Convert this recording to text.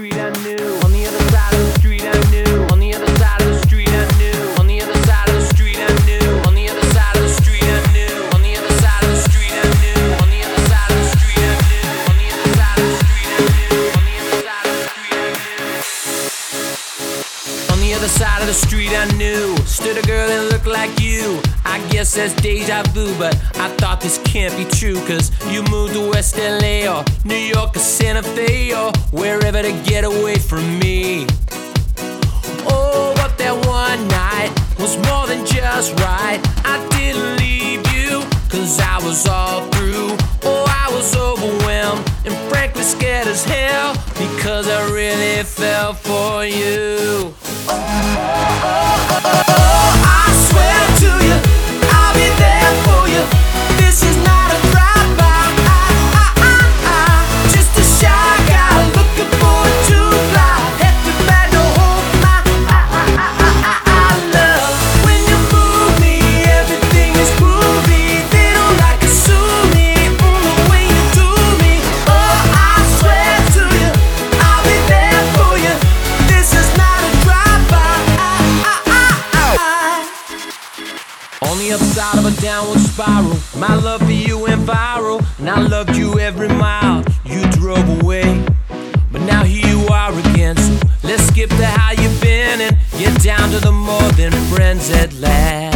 street I knew. On the other side of the street I knew. On the other side of the street I knew. On the other side of the street I knew. On the other side of the street I knew. On the other side of the street I knew. On the other side of the street I knew. On the other side of the street I knew. On the other side of the street I knew. On the other side of the street I knew. Stood a girl that looked like you. I guess that's deja vu, but I thought this can't be true. Cause you moved to West LA or New York or Santa Fe or wherever to get away from me. Oh, but that one night was more than just right. I didn't leave you cause I was all through. Oh, I was overwhelmed and frankly scared as hell because I really fell for you. I swear to you, I'll be there for you. This is not a drive-by. Just a shy guy looking for a true fly. Head to bed, no hold my love. When you move me, everything is groovy. They don't like to sue me, the way you do me. Oh, I swear to you, I'll be there for you. This is not a drive-by. On the other side of a downward spiral, my love for you went viral, and I loved you every mile you drove away. But now here you are again, so let's skip to how you've been and get down to the more than friends at last.